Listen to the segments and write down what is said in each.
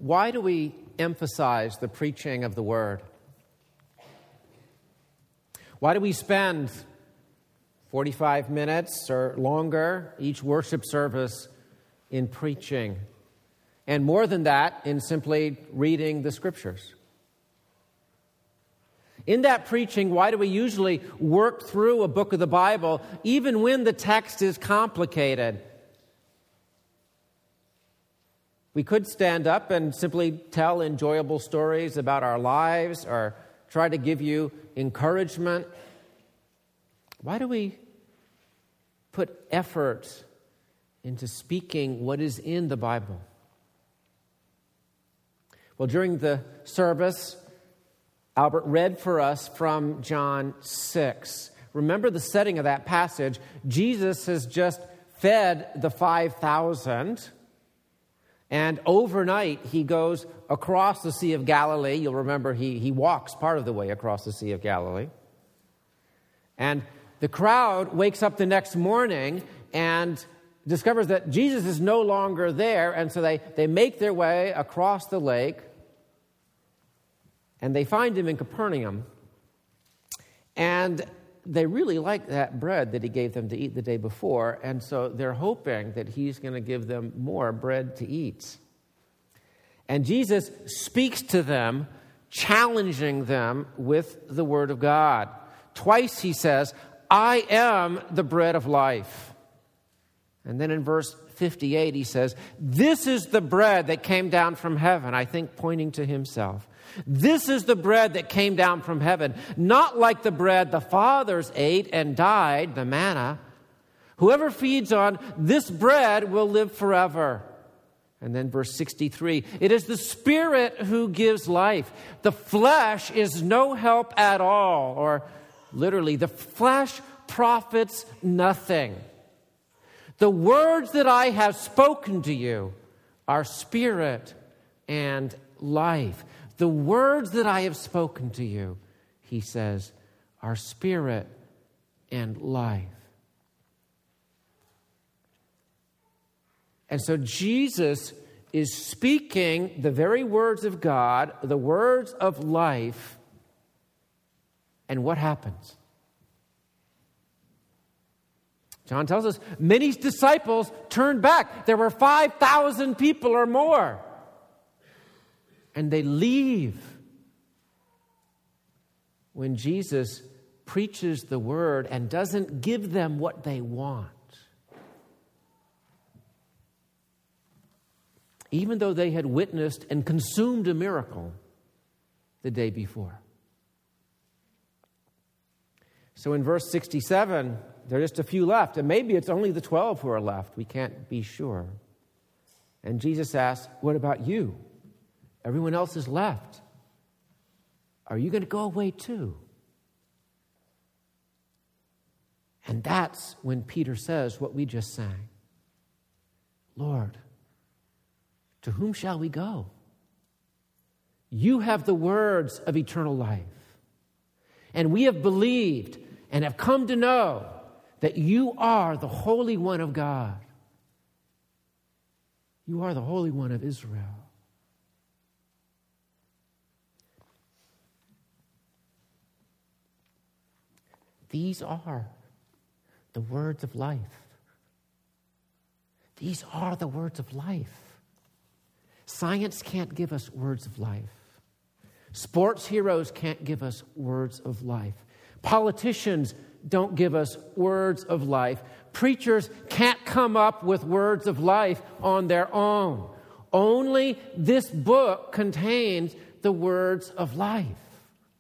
why do we emphasize the preaching of the Word? Why do we spend 45 minutes or longer each worship service in preaching? And more than that, in simply reading the Scriptures? In that preaching, why do we usually work through a book of the Bible even when the text is complicated? We could stand up and simply tell enjoyable stories about our lives or try to give you encouragement. Why do we put effort into speaking what is in the Bible? Well, during the service, Albert read for us from John 6. Remember the setting of that passage. Jesus has just fed the 5,000, and overnight he goes across the Sea of Galilee. You'll remember he walks part of the way across the Sea of Galilee. And the crowd wakes up the next morning and discovers that Jesus is no longer there, and so they make their way across the lake, and they find him in Capernaum. And they really like that bread that he gave them to eat the day before, and so they're hoping that he's going to give them more bread to eat. And Jesus speaks to them, challenging them with the Word of God. Twice he says, "I am the bread of life." And then in verse 58 he says, "This is the bread that came down from heaven," I think pointing to himself. "This is the bread that came down from heaven, not like the bread the fathers ate and died, the manna. Whoever feeds on this bread will live forever." And then verse 63, "It is the Spirit who gives life. The flesh is no help at all," or literally, the flesh profits nothing. "The words that I have spoken to you are spirit and life." The words that I have spoken to you, he says, are spirit and life. And so Jesus is speaking the very words of God, the words of life. And what happens? John tells us many disciples turned back. There were 5,000 people or more. And they leave when Jesus preaches the word and doesn't give them what they want. Even though they had witnessed and consumed a miracle the day before. So in verse 67, there are just a few left. And maybe it's only the 12 who are left. We can't be sure. And Jesus asks, "What about you? Everyone else is left. Are you going to go away too?" And that's when Peter says what we just sang. "Lord, to whom shall we go? You have the words of eternal life. And we have believed and have come to know that you are the Holy One of God. You are the Holy One of Israel." These are the words of life. These are the words of life. Science can't give us words of life. Sports heroes can't give us words of life. Politicians don't give us words of life. Preachers can't come up with words of life on their own. Only this book contains the words of life.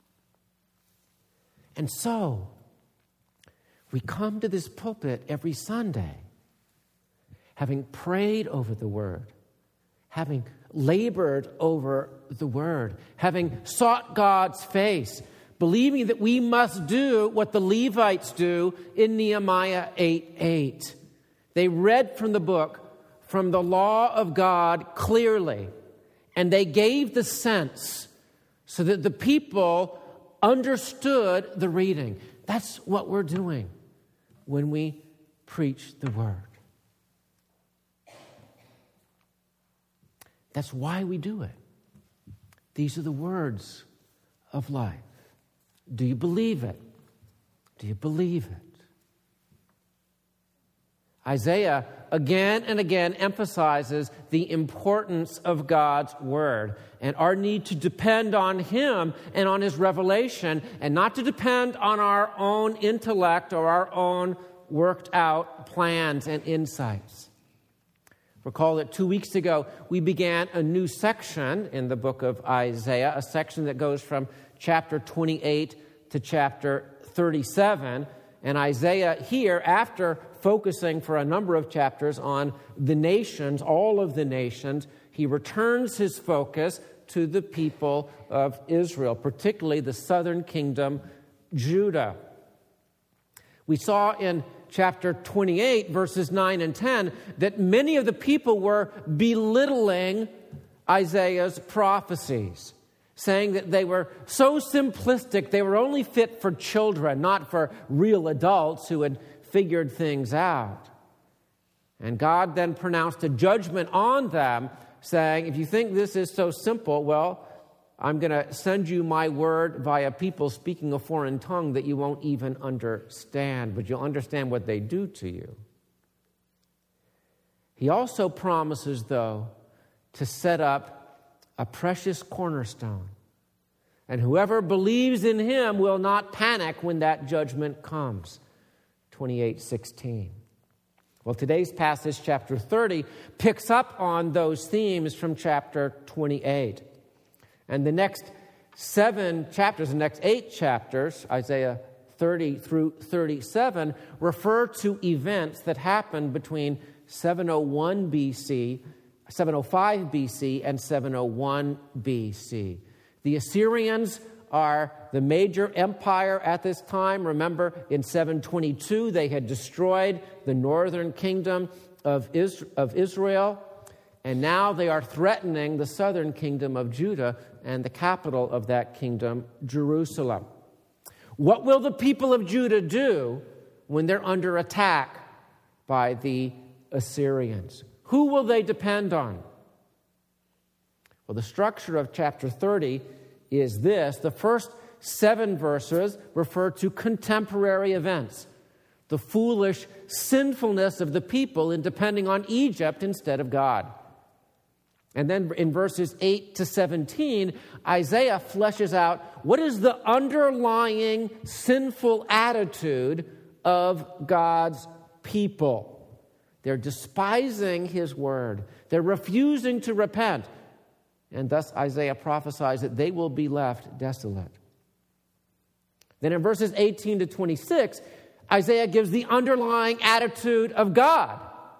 And so, we come to this pulpit every Sunday, having prayed over the Word, having labored over the Word, having sought God's face, believing that we must do what the Levites do in Nehemiah 8:8. They read from the book, from the law of God clearly, and they gave the sense so that the people understood the reading. That's what we're doing when we preach the Word. That's why we do it. These are the words of life. Do you believe it? Do you believe it? Isaiah again and again emphasizes the importance of God's word and our need to depend on him and on his revelation and not to depend on our own intellect or our own worked out plans and insights. Recall that 2 weeks ago, we began a new section in the book of Isaiah, a section that goes from chapter 28 to chapter 37. And Isaiah here, after focusing for a number of chapters on the nations, all of the nations, he returns his focus to the people of Israel, particularly the southern kingdom, Judah. We saw in chapter 28, verses 9 and 10, that many of the people were belittling Isaiah's prophecies, saying that they were so simplistic, they were only fit for children, not for real adults who had figured things out. And God then pronounced a judgment on them, saying, if you think this is so simple, well, I'm going to send you my word via people speaking a foreign tongue that you won't even understand, but you'll understand what they do to you. He also promises, though, to set up a precious cornerstone. And whoever believes in him will not panic when that judgment comes. 28:16. Well, today's passage, chapter 30, picks up on those themes from chapter 28. And the next 7 chapters, the next 8 chapters, Isaiah 30 through 37, refer to events that happened between 701 BC, 705 BC, and 701 BC. The Assyrians are the major empire at this time. Remember, in 722, they had destroyed the northern kingdom of Israel, and now they are threatening the southern kingdom of Judah and the capital of that kingdom, Jerusalem. What will the people of Judah do when they're under attack by the Assyrians? Who will they depend on? Well, the structure of chapter 30 is this. The first 7 verses refer to contemporary events, the foolish sinfulness of the people in depending on Egypt instead of God. And then in verses 8 to 17, Isaiah fleshes out what is the underlying sinful attitude of God's people. They're despising his word. They're refusing to repent. And thus Isaiah prophesies that they will be left desolate. Then in verses 18 to 26, Isaiah gives the underlying attitude of God.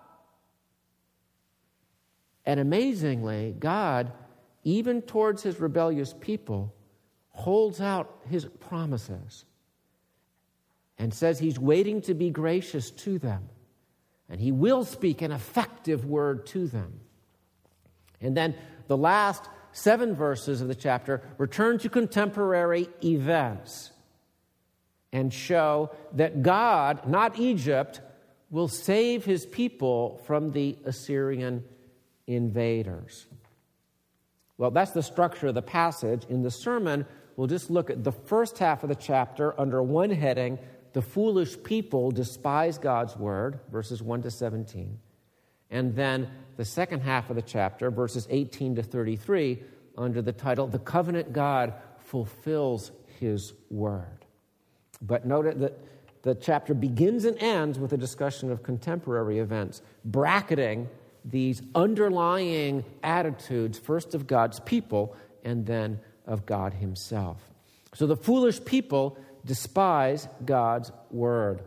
And amazingly, God, even towards his rebellious people, holds out his promises and says he's waiting to be gracious to them. And he will speak an effective word to them. And then the last 7 verses of the chapter return to contemporary events and show that God, not Egypt, will save his people from the Assyrian invaders. Well, that's the structure of the passage. In the sermon, we'll just look at the first half of the chapter under one heading, the foolish people despise God's word, verses 1 to 17. And then the second half of the chapter, verses 18 to 33, under the title, The Covenant God Fulfills His Word. But note that the chapter begins and ends with a discussion of contemporary events, bracketing these underlying attitudes, first of God's people and then of God himself. So the foolish people despise God's word.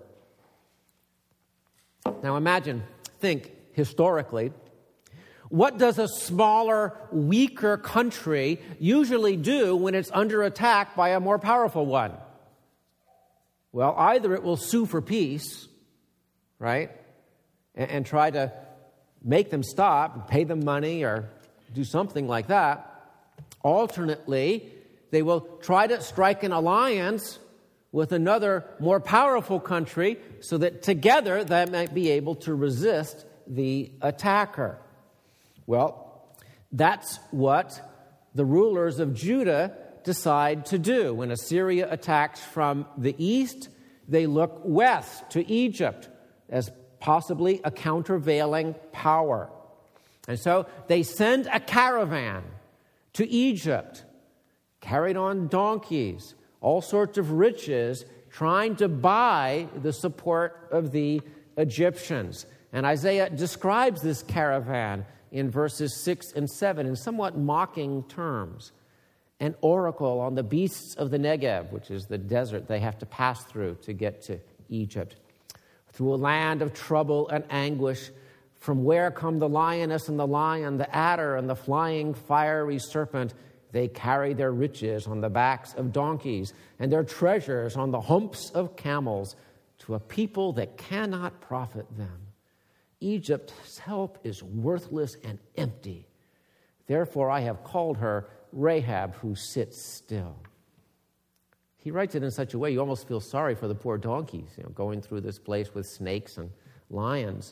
Now think historically, what does a smaller, weaker country usually do when it's under attack by a more powerful one? Well, either it will sue for peace, right, and try to make them stop, pay them money, or do something like that. Alternately, they will try to strike an alliance with another more powerful country so that together they might be able to resist the attacker. Well, That's what the rulers of Judah decide to do. When Assyria attacks from the east, they look west to Egypt as possibly a countervailing power. And so they send a caravan to Egypt, carried on donkeys, all sorts of riches, trying to buy the support of the Egyptians. And Isaiah describes this caravan in verses 6 and 7 in somewhat mocking terms. An oracle on the beasts of the Negev, which is the desert they have to pass through to get to Egypt. Through a land of trouble and anguish, from where come the lioness and the lion, the adder and the flying fiery serpent. They carry their riches on the backs of donkeys and their treasures on the humps of camels to a people that cannot profit them. Egypt's help is worthless and empty. Therefore I have called her Rahab, who sits still. He writes it in such a way you almost feel sorry for the poor donkeys, going through this place with snakes and lions.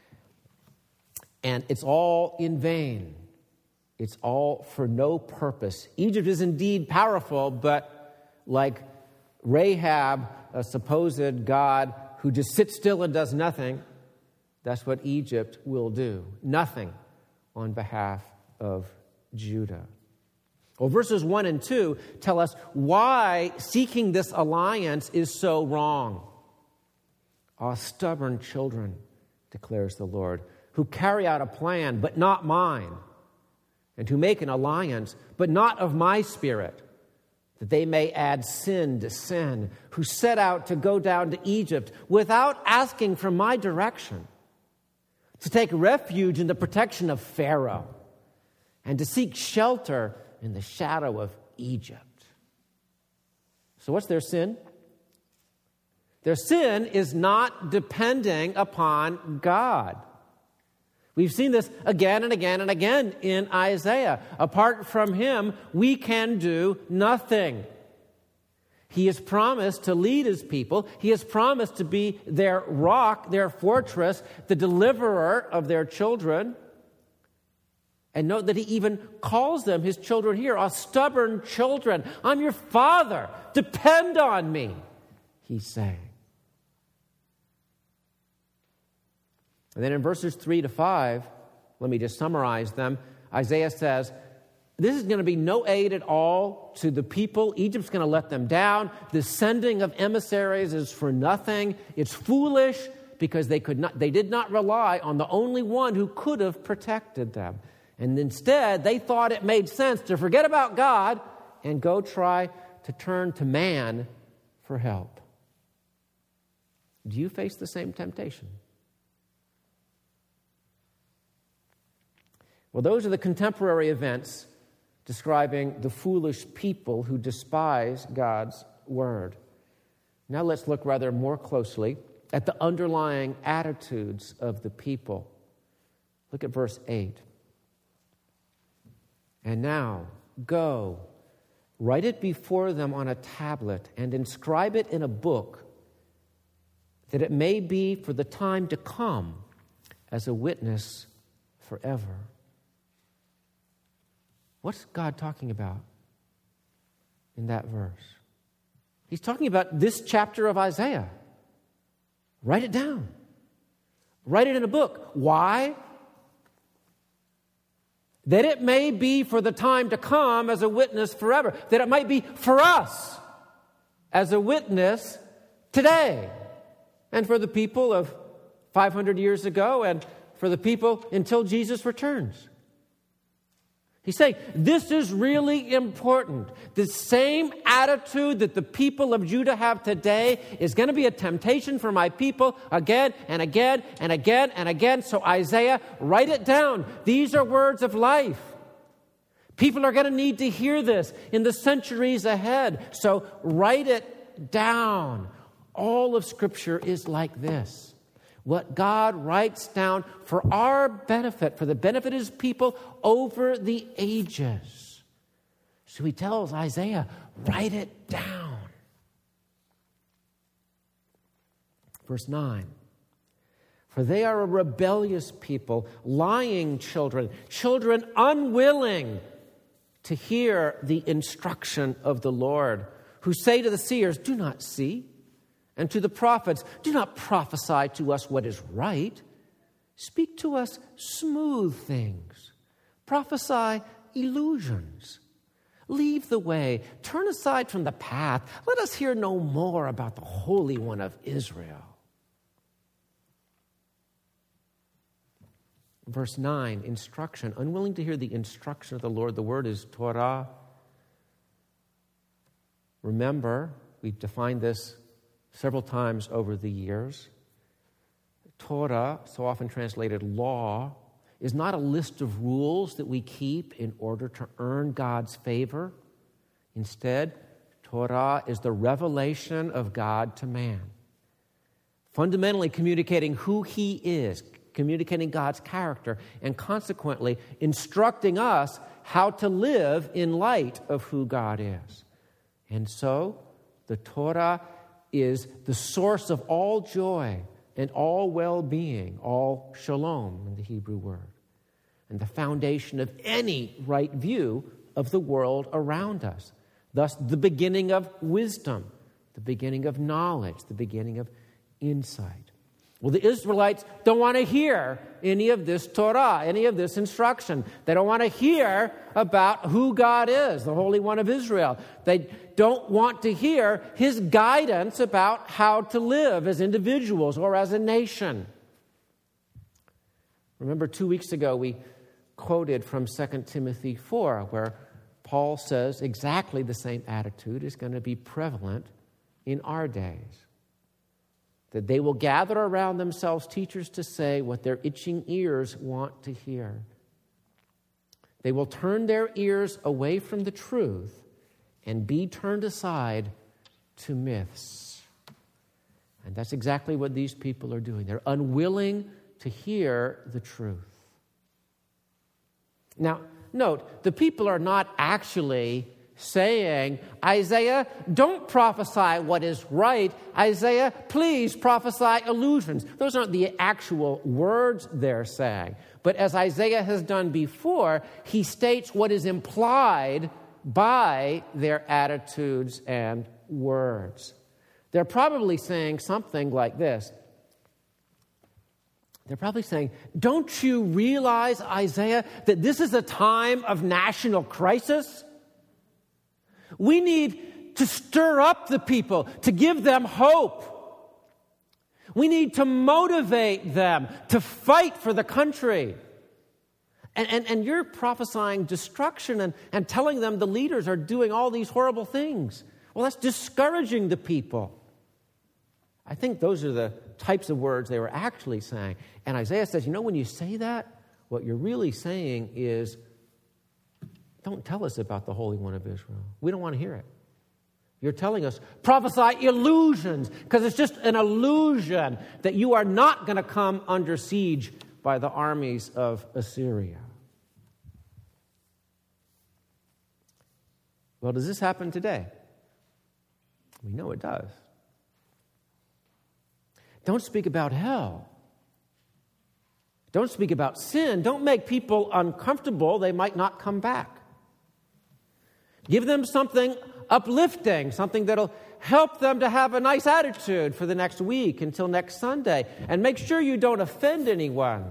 And it's all in vain. It's all for no purpose. Egypt is indeed powerful, but like Rahab, a supposed god who just sits still and does nothing, that's what Egypt will do. Nothing on behalf of Judah. Well, verses 1 and 2 tell us why seeking this alliance is so wrong. Ah, stubborn children, declares the Lord, who carry out a plan, but not mine, and who make an alliance, but not of my spirit, that they may add sin to sin, who set out to go down to Egypt without asking for my direction, to take refuge in the protection of Pharaoh, and to seek shelter in the shadow of Egypt. So what's their sin? Their sin is not depending upon God. We've seen this again and again and again in Isaiah. Apart from him, we can do nothing. He has promised to lead his people. He has promised to be their rock, their fortress, the deliverer of their children. And note that he even calls them, his children here, are stubborn children. I'm your father. Depend on me, he's saying. And then in verses 3 to 5, let me just summarize them. Isaiah says, this is going to be no aid at all to the people. Egypt's going to let them down. The sending of emissaries is for nothing. It's foolish because they did not rely on the only one who could have protected them. And instead, they thought it made sense to forget about God and go try to turn to man for help. Do you face the same temptation? Well, those are the contemporary events describing the foolish people who despise God's word. Now let's look rather more closely at the underlying attitudes of the people. Look at verse 8. And now, go, write it before them on a tablet and inscribe it in a book, that it may be for the time to come as a witness forever. What's God talking about in that verse? He's talking about this chapter of Isaiah. Write it down. Write it in a book. Why? That it may be for the time to come as a witness forever. That it might be for us as a witness today. And for the people of 500 years ago and for the people until Jesus returns. He's saying, this is really important. The same attitude that the people of Judah have today is going to be a temptation for my people again and again and again and again. So Isaiah, write it down. These are words of life. People are going to need to hear this in the centuries ahead. So write it down. All of Scripture is like this. What God writes down for our benefit, for the benefit of his people over the ages. So he tells Isaiah, write it down. Verse 9. For they are a rebellious people, lying children, children unwilling to hear the instruction of the Lord, who say to the seers, do not see, and to the prophets, do not prophesy to us what is right. Speak to us smooth things. Prophesy illusions. Leave the way. Turn aside from the path. Let us hear no more about the Holy One of Israel. Verse 9, instruction. Unwilling to hear the instruction of the Lord. The word is Torah. Remember, we've defined this several times over the years. Torah, so often translated law, is not a list of rules that we keep in order to earn God's favor. Instead, Torah is the revelation of God to man, fundamentally communicating who He is, communicating God's character, and consequently instructing us how to live in light of who God is. And so, the Torah is the source of all joy and all well-being, all shalom in the Hebrew word, and the foundation of any right view of the world around us. Thus, the beginning of wisdom, the beginning of knowledge, the beginning of insight. Well, the Israelites don't want to hear any of this Torah, any of this instruction. They don't want to hear about who God is, the Holy One of Israel. They don't want to hear His guidance about how to live as individuals or as a nation. Remember 2 weeks ago we quoted from 2 Timothy 4, where Paul says exactly the same attitude is going to be prevalent in our days. That they will gather around themselves teachers to say what their itching ears want to hear. They will turn their ears away from the truth and be turned aside to myths. And that's exactly what these people are doing. They're unwilling to hear the truth. Now, note, the people are not actually saying, Isaiah, don't prophesy what is right. Isaiah, please prophesy illusions. Those aren't the actual words they're saying. But as Isaiah has done before, he states what is implied by their attitudes and words. They're probably saying something like this. They're probably saying, don't you realize, Isaiah, that this is a time of national crisis? We need to stir up the people, to give them hope. We need to motivate them to fight for the country. And you're prophesying destruction and telling them the leaders are doing all these horrible things. Well, that's discouraging the people. I think those are the types of words they were actually saying. And Isaiah says, when you say that, what you're really saying is, don't tell us about the Holy One of Israel. We don't want to hear it. You're telling us, prophesy illusions, because it's just an illusion that you are not going to come under siege by the armies of Assyria. Well, does this happen today? We know it does. Don't speak about hell. Don't speak about sin. Don't make people uncomfortable. They might not come back. Give them something uplifting, something that'll help them to have a nice attitude for the next week until next Sunday. And make sure you don't offend anyone.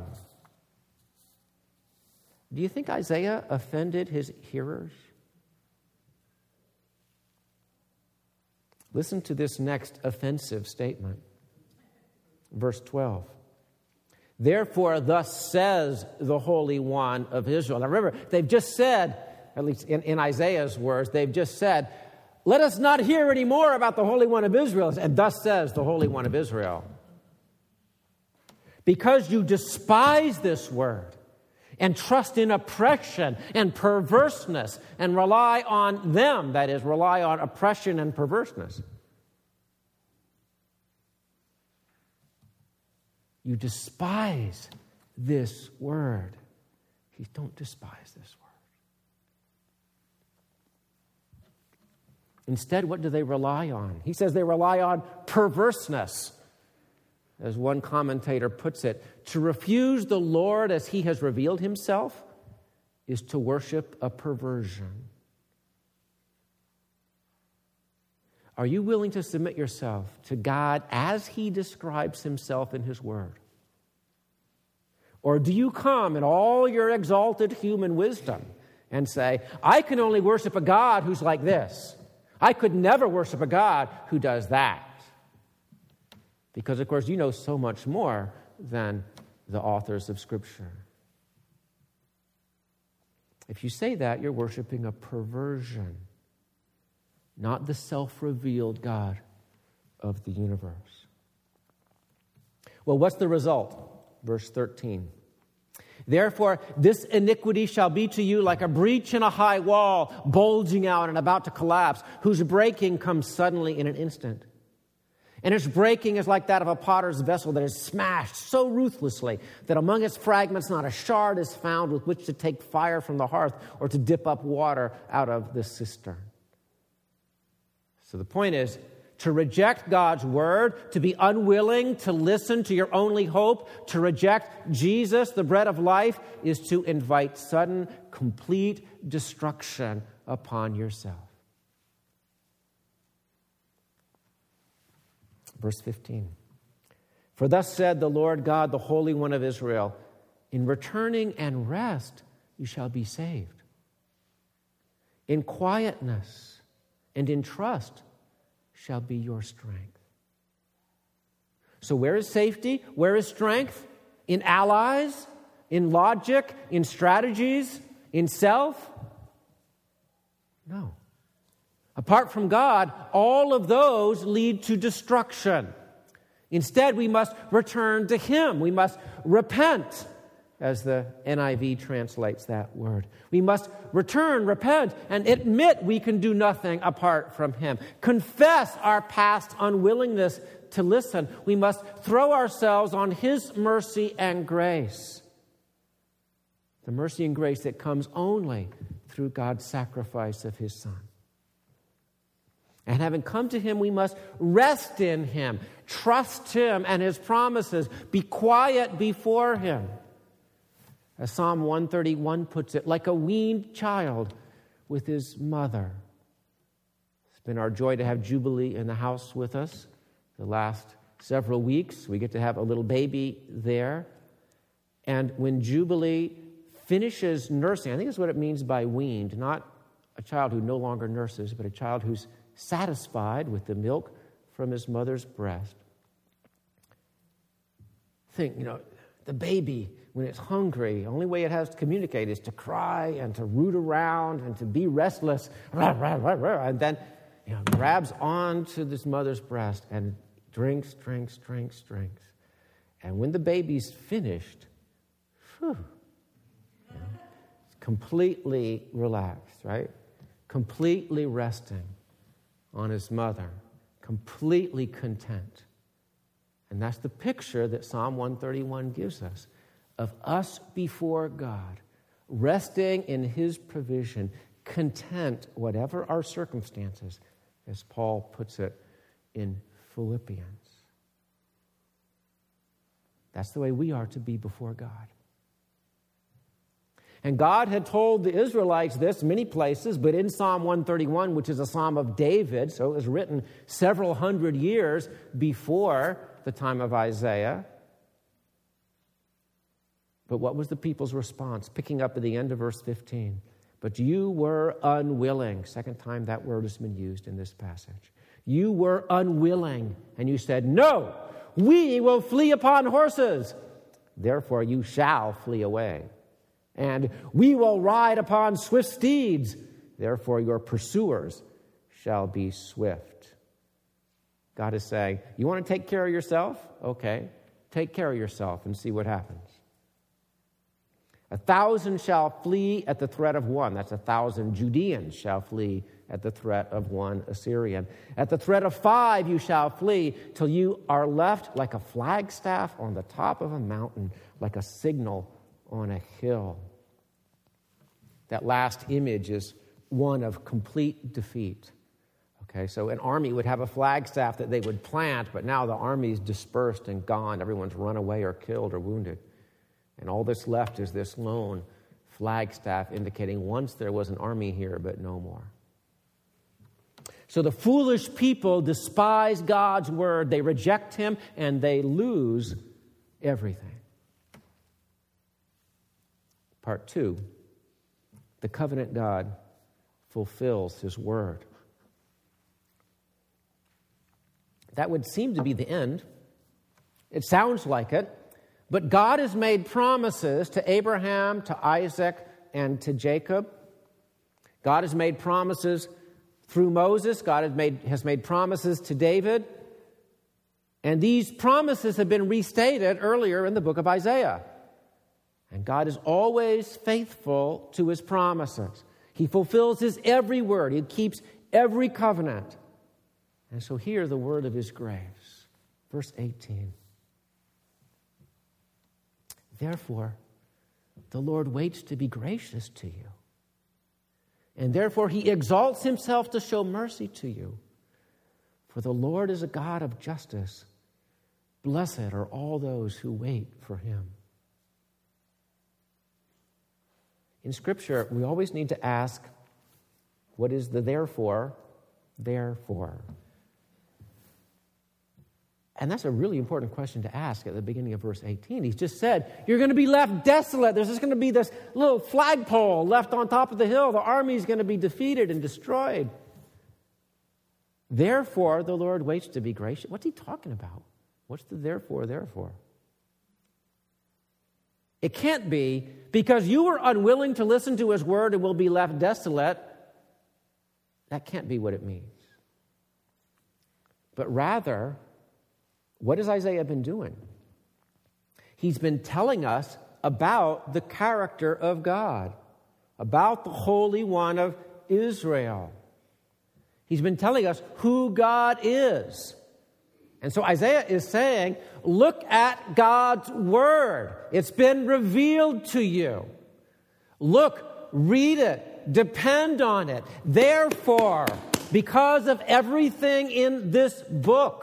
Do you think Isaiah offended his hearers? Listen to this next offensive statement. Verse 12. Therefore, thus says the Holy One of Israel. Now remember, they've just said, at least in Isaiah's words, they've just said, let us not hear any more about the Holy One of Israel. And thus says the Holy One of Israel. Because you despise this word and trust in oppression and perverseness and rely on them, that is, rely on oppression and perverseness. You despise this word. Don't despise this word. Instead, what do they rely on? He says they rely on perverseness. as one commentator puts it, to refuse the Lord as he has revealed himself is to worship a perversion. Are you willing to submit yourself to God as he describes himself in his word? Or do you come in all your exalted human wisdom and say, I can only worship a God who's like this. I could never worship a God who does that. Because, of course, you know so much more than the authors of Scripture. If you say that, you're worshiping a perversion, not the self-revealed God of the universe. Well, what's the result? Verse 13. Therefore, this iniquity shall be to you like a breach in a high wall, bulging out and about to collapse, whose breaking comes suddenly in an instant. And its breaking is like that of a potter's vessel that is smashed so ruthlessly that among its fragments not a shard is found with which to take fire from the hearth or to dip up water out of the cistern. So the point is, to reject God's word, to be unwilling to listen to your only hope, to reject Jesus, the bread of life, is to invite sudden, complete destruction upon yourself. Verse 15. For thus said the Lord God, the Holy One of Israel, in returning and rest you shall be saved. In quietness and in trust shall be your strength. So where is safety? Where is strength? In allies? In logic? In strategies? In self? No. Apart from God, all of those lead to destruction. Instead, we must return to him. We must repent, as the NIV translates that word. We must return, repent, and admit we can do nothing apart from him. Confess our past unwillingness to listen. We must throw ourselves on his mercy and grace. The mercy and grace that comes only through God's sacrifice of his Son. And having come to him, we must rest in him, trust him and his promises, be quiet before him. As Psalm 131 puts it, like a weaned child with his mother. It's been our joy to have Jubilee in the house with us the last several weeks. We get to have a little baby there. And when Jubilee finishes nursing, I think that's what it means by weaned, not a child who no longer nurses, but a child who's satisfied with the milk from his mother's breast. Think, the baby, when it's hungry, the only way it has to communicate is to cry and to root around and to be restless. And then grabs onto this mother's breast and drinks. And when the baby's finished, it's completely relaxed, right? Completely resting on his mother, completely content. And that's the picture that Psalm 131 gives us of us before God, resting in his provision, content whatever our circumstances, as Paul puts it in Philippians. That's the way we are to be before God. And God had told the Israelites this many places, but in Psalm 131, which is a psalm of David, so it was written several hundred years before the time of Isaiah. But what was the people's response? Picking up at the end of verse 15. But you were unwilling. Second time that word has been used in this passage. You were unwilling, and you said, no, we will flee upon horses. Therefore you shall flee away. And we will ride upon swift steeds. Therefore your pursuers shall be swift. God is saying, you want to take care of yourself? Okay, take care of yourself and see what happens. 1,000 shall flee at the threat of one. That's 1,000 Judeans shall flee at the threat of one Assyrian. At the threat of 5 you shall flee till you are left like a flagstaff on the top of a mountain, like a signal on a hill. That last image is one of complete defeat. Okay, so an army would have a flagstaff that they would plant, but now the army's dispersed and gone. Everyone's run away or killed or wounded. And all that's left is this lone flagstaff indicating once there was an army here, but no more. So the foolish people despise God's word. They reject him and they lose everything. Part 2, the covenant God fulfills his word. That would seem to be the end. It sounds like it. But God has made promises to Abraham, to Isaac, and to Jacob. God has made promises through Moses. God has made promises to David. And these promises have been restated earlier in the book of Isaiah. And God is always faithful to his promises. He fulfills his every word. He keeps every covenant. And so hear the word of his grace. Verse 18. Therefore, the Lord waits to be gracious to you. And therefore he exalts himself to show mercy to you. For the Lord is a God of justice. Blessed are all those who wait for him. In Scripture, we always need to ask, what is the therefore? Therefore. And that's a really important question to ask at the beginning of verse 18. He's just said, you're going to be left desolate. There's just going to be this little flagpole left on top of the hill. The army is going to be defeated and destroyed. Therefore, the Lord waits to be gracious. What's he talking about? What's the therefore? It can't be because you were unwilling to listen to his word and will be left desolate. That can't be what it means. But rather, what has Isaiah been doing? He's been telling us about the character of God, about the Holy One of Israel. He's been telling us who God is. And so Isaiah is saying, look at God's word. It's been revealed to you. Look, read it, depend on it. Therefore, because of everything in this book,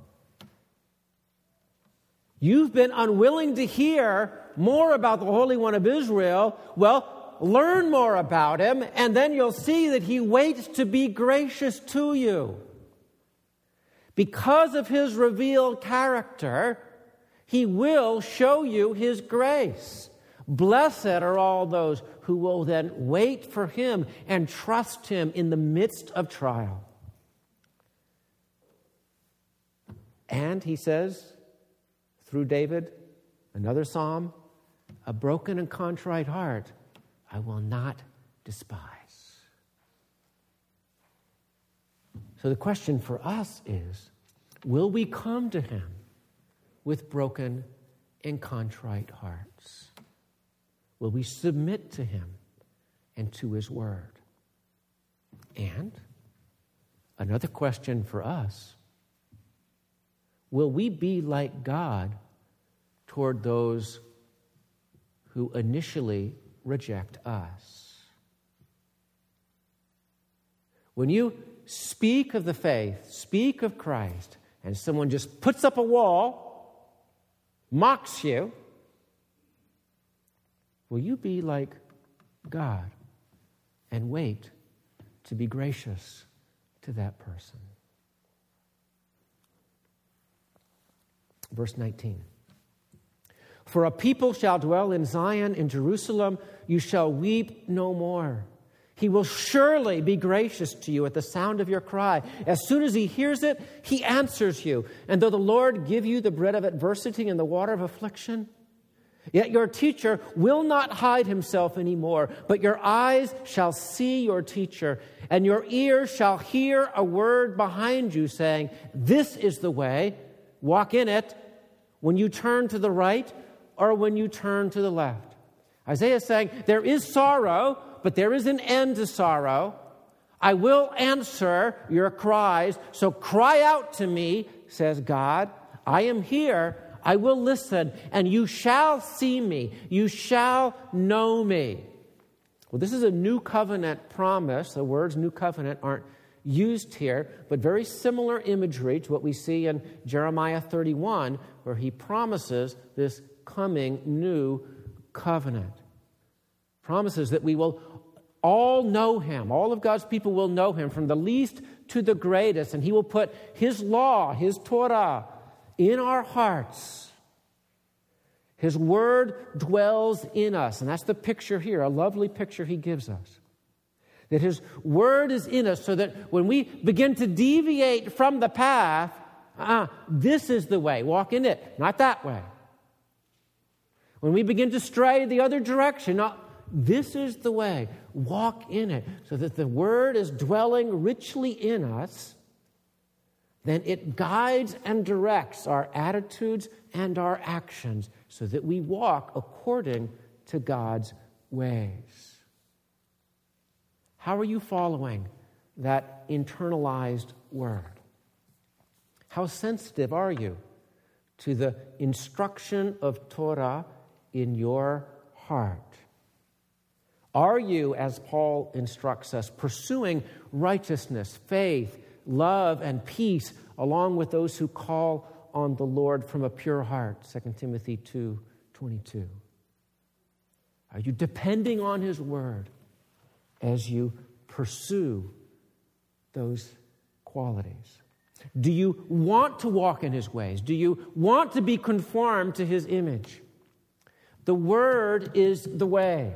you've been unwilling to hear more about the Holy One of Israel. Well, learn more about him, and then you'll see that he waits to be gracious to you. Because of his revealed character, he will show you his grace. Blessed are all those who will then wait for him and trust him in the midst of trial. And he says, through David, another psalm, a broken and contrite heart I will not despise. So the question for us is, will we come to him with broken and contrite hearts? Will we submit to him and to his word? And another question for us, will we be like God toward those who initially reject us? When you speak of the faith, speak of Christ, and someone just puts up a wall, mocks you, will you be like God and wait to be gracious to that person? Verse 19. For a people shall dwell in Zion, in Jerusalem, you shall weep no more. He will surely be gracious to you at the sound of your cry. As soon as he hears it, he answers you. And though the Lord give you the bread of adversity and the water of affliction, yet your teacher will not hide himself anymore, but your eyes shall see your teacher, and your ears shall hear a word behind you saying, this is the way, walk in it, when you turn to the right or when you turn to the left. Isaiah is saying, there is sorrow, but there is an end to sorrow. I will answer your cries, so cry out to me, says God. I am here. I will listen, and you shall see me. You shall know me. Well, this is a new covenant promise. The words new covenant aren't used here, but very similar imagery to what we see in Jeremiah 31, where he promises this coming new covenant. Promises that we will all know him. All of God's people will know him, from the least to the greatest, and he will put his law, his Torah, in our hearts. His word dwells in us, and that's the picture here, a lovely picture he gives us. That his word is in us so that when we begin to deviate from the path, this is the way, walk in it, not that way. When we begin to stray the other direction, this is the way, walk in it, so that the word is dwelling richly in us. Then it guides and directs our attitudes and our actions so that we walk according to God's ways. How are you following that internalized word? How sensitive are you to the instruction of Torah in your heart? Are you, as Paul instructs us, pursuing righteousness, faith, love, and peace, along with those who call on the Lord from a pure heart? 2 Timothy 2:22. Are you depending on his word as you pursue those qualities? Do you want to walk in his ways? Do you want to be conformed to his image? The word is the way.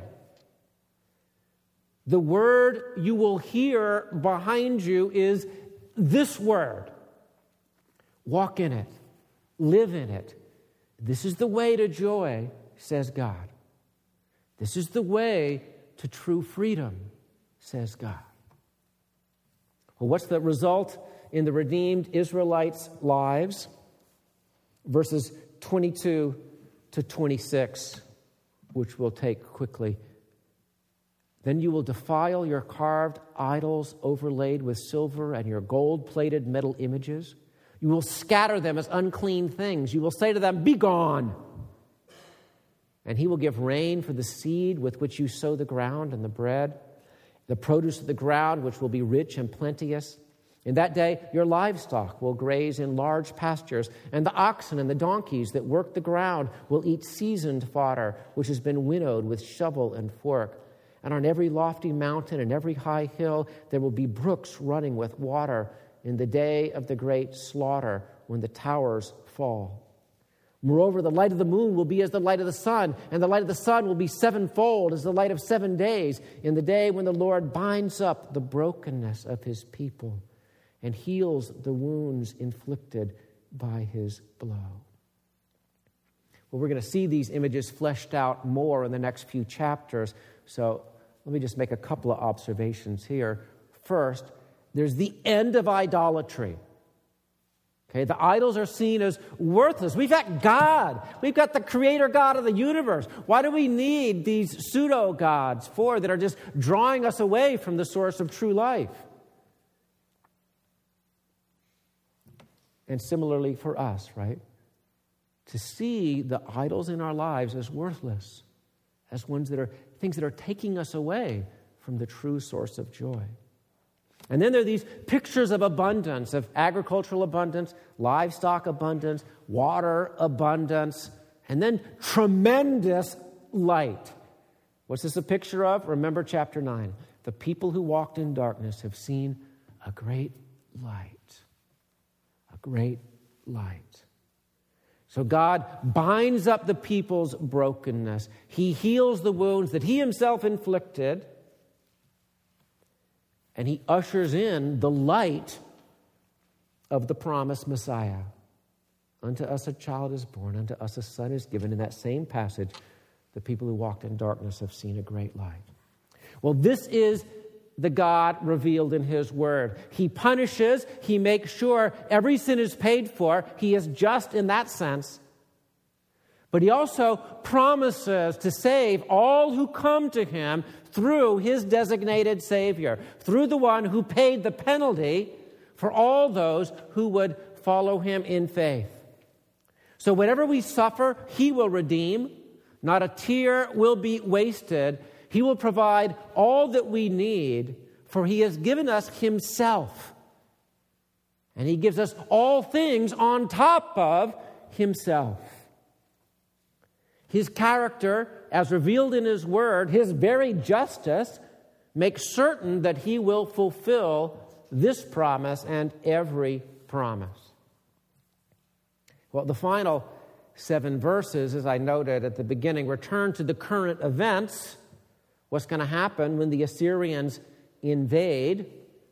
The word you will hear behind you is this word. Walk in it. Live in it. This is the way to joy, says God. This is the way to true freedom, says God. Well, what's the result in the redeemed Israelites' lives? Verses 22 to 26, which we'll take quickly. Then you will defile your carved idols overlaid with silver and your gold-plated metal images. You will scatter them as unclean things. You will say to them, "Be gone." And he will give rain for the seed with which you sow the ground and the bread, the produce of the ground, which will be rich and plenteous. In that day, your livestock will graze in large pastures, and the oxen and the donkeys that work the ground will eat seasoned fodder, which has been winnowed with shovel and fork. And on every lofty mountain and every high hill, there will be brooks running with water in the day of the great slaughter, when the towers fall. Moreover, the light of the moon will be as the light of the sun, and the light of the sun will be sevenfold as the light of 7 days, in the day when the Lord binds up the brokenness of his people and heals the wounds inflicted by his blow. Well, we're going to see these images fleshed out more in the next few chapters, so let me just make a couple of observations here. First, there's the end of idolatry. Okay, the idols are seen as worthless. We've got God. We've got the creator God of the universe. Why do we need these pseudo-gods that are just drawing us away from the source of true life? And similarly for us, right? To see the idols in our lives as worthless, as things that are taking us away from the true source of joy. And then there are these pictures of abundance, of agricultural abundance, livestock abundance, water abundance, and then tremendous light. What's this a picture of? Remember chapter 9. The people who walked in darkness have seen a great light. A great light. So God binds up the people's brokenness. He heals the wounds that he himself inflicted. And he ushers in the light of the promised Messiah. Unto us a child is born, unto us a son is given. In that same passage, the people who walked in darkness have seen a great light. Well, this is the God revealed in his word. He punishes, he makes sure every sin is paid for. He is just in that sense. But he also promises to save all who come to him through his designated Savior, through the one who paid the penalty for all those who would follow him in faith. So whatever we suffer, he will redeem. Not a tear will be wasted. He will provide all that we need for he has given us himself. And he gives us all things on top of himself. His character, as revealed in his word, his very justice, makes certain that he will fulfill this promise and every promise. Well, the final 7 verses, as I noted at the beginning, return to the current events. What's going to happen when the Assyrians invade?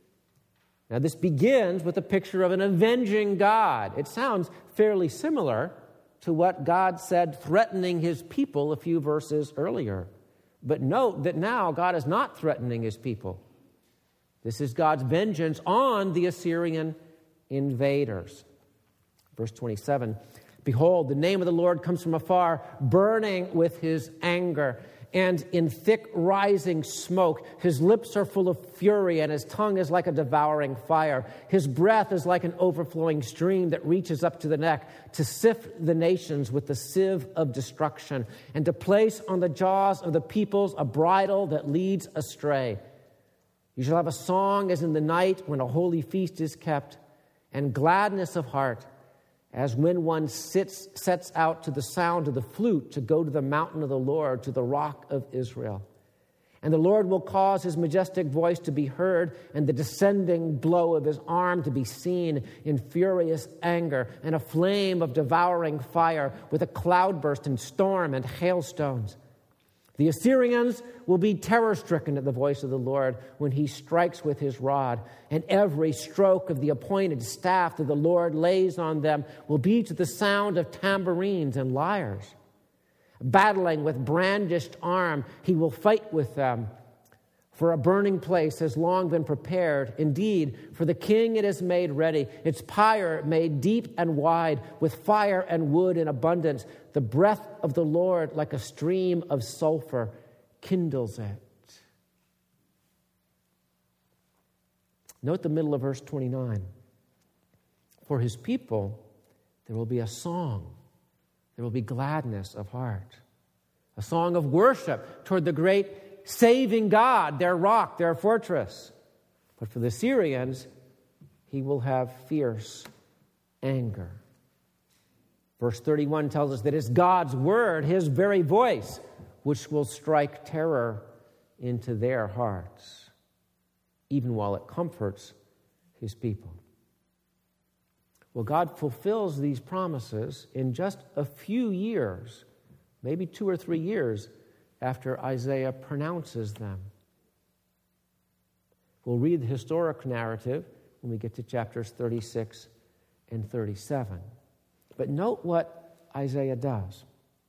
Now, this begins with a picture of an avenging God. It sounds fairly similar to what God said threatening his people a few verses earlier. But note that now God is not threatening his people. This is God's vengeance on the Assyrian invaders. Verse 27, behold, the name of the Lord comes from afar, burning with his anger, and in thick rising smoke. His lips are full of fury, and his tongue is like a devouring fire. His breath is like an overflowing stream that reaches up to the neck, to sift the nations with the sieve of destruction, and to place on the jaws of the peoples a bridle that leads astray. You shall have a song as in the night when a holy feast is kept, and gladness of heart as when one sets out to the sound of the flute to go to the mountain of the Lord, to the rock of Israel. And the Lord will cause his majestic voice to be heard and the descending blow of his arm to be seen in furious anger and a flame of devouring fire with a cloudburst and storm and hailstones. The Assyrians will be terror-stricken at the voice of the Lord when he strikes with his rod, and every stroke of the appointed staff that the Lord lays on them will be to the sound of tambourines and lyres. Battling with brandished arm, he will fight with them. For a burning place has long been prepared. Indeed, for the king it is made ready, its pyre made deep and wide, with fire and wood in abundance. The breath of the Lord, like a stream of sulfur, kindles it. Note the middle of verse 29. For his people, there will be a song. There will be gladness of heart. A song of worship toward the great saving God, their rock, their fortress. But for the Syrians, he will have fierce anger. Verse 31 tells us that it's God's word, his very voice, which will strike terror into their hearts, even while it comforts his people. Well, God fulfills these promises in just a few years, maybe 2 or 3 years, after Isaiah pronounces them. We'll read the historic narrative when we get to chapters 36 and 37. But note what Isaiah does.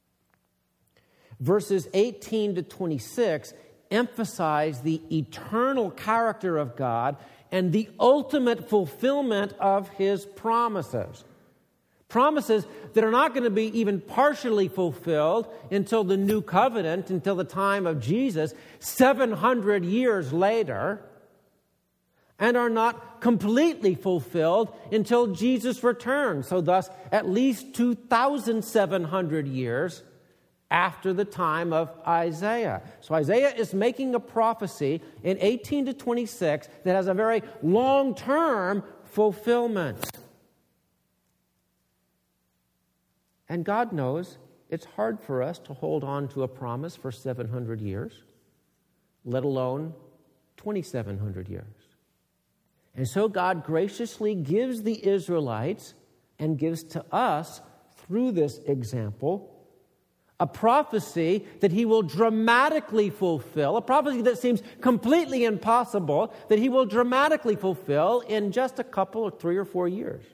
Verses 18 to 26 emphasize the eternal character of God and the ultimate fulfillment of his promises. Promises that are not going to be even partially fulfilled until the new covenant, until the time of Jesus, 700 years later, and are not completely fulfilled until Jesus returns. So thus, at least 2,700 years after the time of Isaiah. So Isaiah is making a prophecy in 18 to 26 that has a very long-term fulfillment. And God knows it's hard for us to hold on to a promise for 700 years, let alone 2,700 years. And so God graciously gives the Israelites and gives to us, through this example, a prophecy that he will dramatically fulfill, a prophecy that seems completely impossible, that he will dramatically fulfill in just a couple or 3 or 4 years.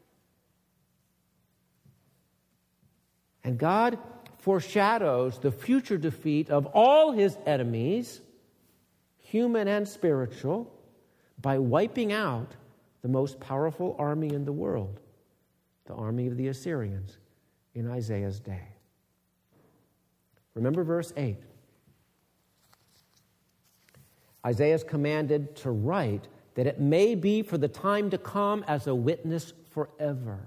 And God foreshadows the future defeat of all his enemies, human and spiritual, by wiping out the most powerful army in the world, the army of the Assyrians, in Isaiah's day. Remember verse 8. Isaiah is commanded to write that it may be for the time to come as a witness forever.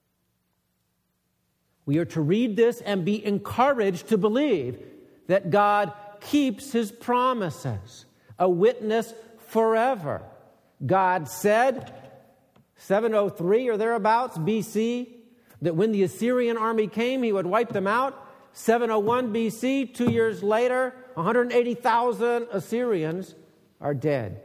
We are to read this and be encouraged to believe that God keeps his promises, a witness forever. God said, 703 or thereabouts BC, that when the Assyrian army came, he would wipe them out. 701 BC, 2 years later, 180,000 Assyrians are dead.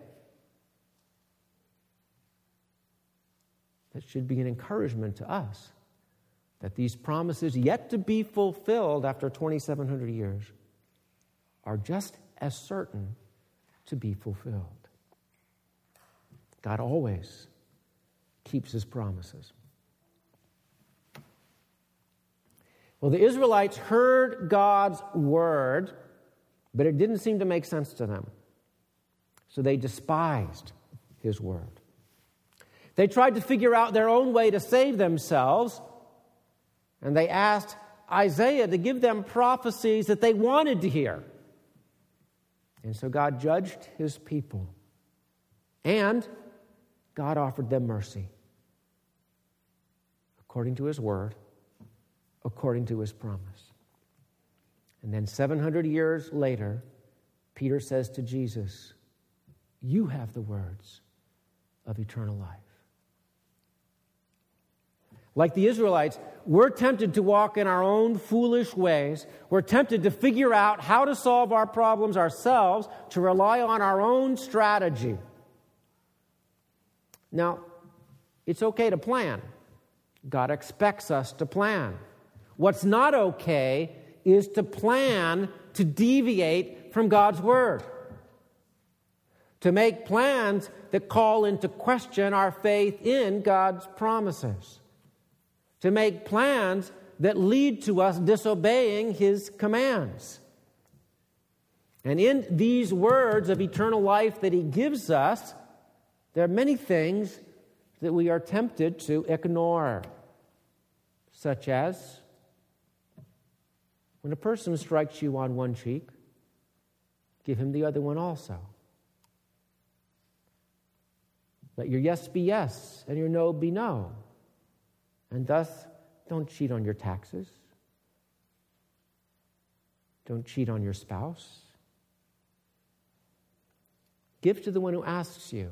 That should be an encouragement to us that these promises yet to be fulfilled after 2,700 years are just as certain to be fulfilled. God always keeps his promises. Well, the Israelites heard God's word, but it didn't seem to make sense to them. So they despised his word. They tried to figure out their own way to save themselves, and they asked Isaiah to give them prophecies that they wanted to hear. And so God judged his people, and God offered them mercy according to his word, according to his promise. And then 700 years later, Peter says to Jesus, "You have the words of eternal life." Like the Israelites, we're tempted to walk in our own foolish ways. We're tempted to figure out how to solve our problems ourselves, to rely on our own strategy. Now, it's okay to plan. God expects us to plan. What's not okay is to plan to deviate from God's word, to make plans that call into question our faith in God's promises, to make plans that lead to us disobeying his commands. And in these words of eternal life that he gives us, there are many things that we are tempted to ignore, such as when a person strikes you on one cheek, give him the other one also. Let your yes be yes and your no be no. And thus, don't cheat on your taxes. Don't cheat on your spouse. Give to the one who asks you.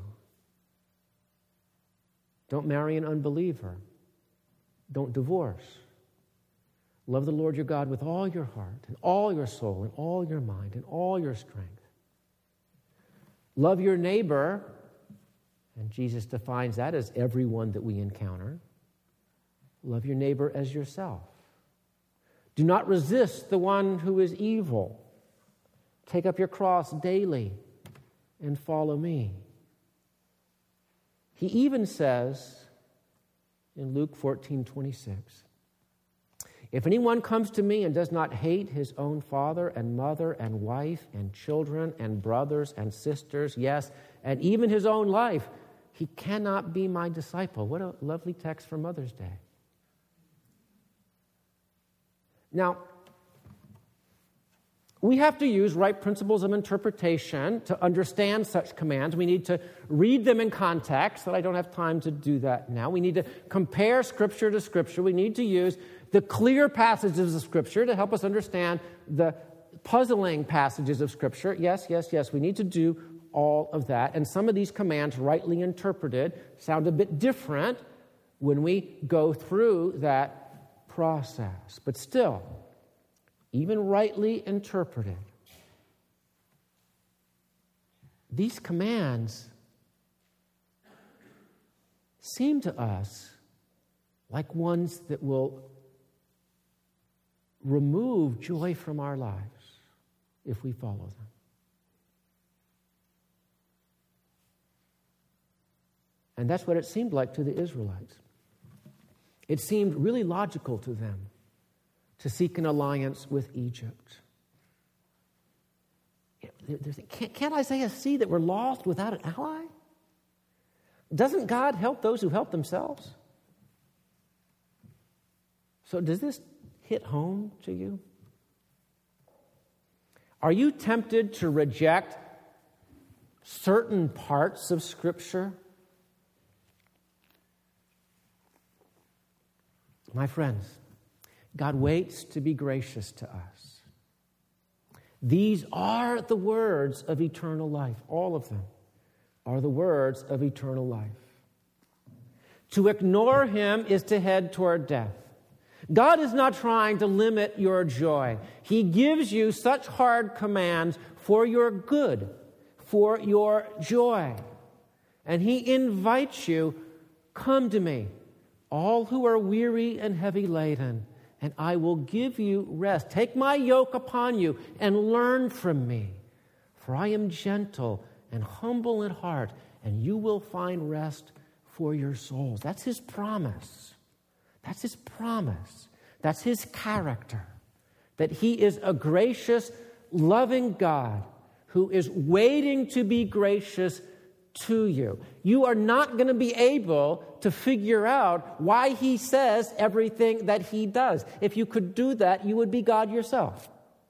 Don't marry an unbeliever. Don't divorce. Love the Lord your God with all your heart and all your soul and all your mind and all your strength. Love your neighbor, and Jesus defines that as everyone that we encounter. Love your neighbor as yourself. Do not resist the one who is evil. Take up your cross daily and follow me. He even says in Luke 14:26, if anyone comes to me and does not hate his own father and mother and wife and children and brothers and sisters, yes, and even his own life, he cannot be my disciple. What a lovely text for Mother's Day. Now, we have to use right principles of interpretation to understand such commands. We need to read them in context, but I don't have time to do that now. We need to compare Scripture to Scripture. We need to use the clear passages of Scripture to help us understand the puzzling passages of Scripture. Yes. We need to do all of that. And some of these commands, rightly interpreted, sound a bit different when we go through that process. But still, even rightly interpreted, these commands seem to us like ones that will remove joy from our lives if we follow them. And that's what it seemed like to the Israelites. It seemed really logical to them to seek an alliance with Egypt. Can't Isaiah see that we're lost without an ally? Doesn't God help those who help themselves? So does this hit home to you? Are you tempted to reject certain parts of Scripture? My friends, God waits to be gracious to us. These are the words of eternal life, all of them. are the words of eternal life. To ignore him is to head toward death. God is not trying to limit your joy. He gives you such hard commands for your good, for your joy. And he invites you, come to me, all who are weary and heavy laden, and I will give you rest. Take my yoke upon you and learn from me, for I am gentle and humble in heart, and you will find rest for your souls. That's his promise. That's his promise. That's his character. That he is a gracious, loving God who is waiting to be gracious to you. You are not going to be able to figure out why he says everything that he does. If you could do that, you would be God yourself.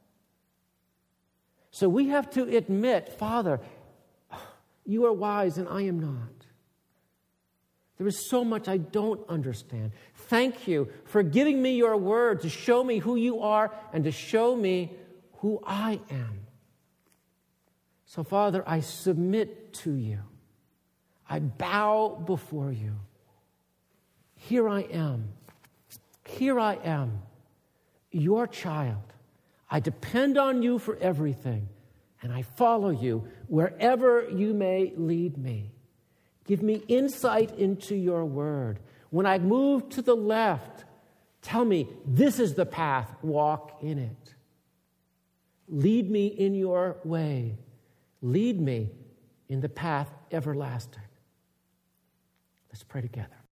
So we have to admit, Father, you are wise and I am not. There is so much I don't understand. Thank you for giving me your word to show me who you are and to show me who I am. So, Father, I submit to you. I bow before you. Here I am. Here I am, your child. I depend on you for everything, and I follow you wherever you may lead me. Give me insight into your word. When I move to the left, tell me, this is the path, walk in it. Lead me in your way. Lead me in the path everlasting. Let's pray together.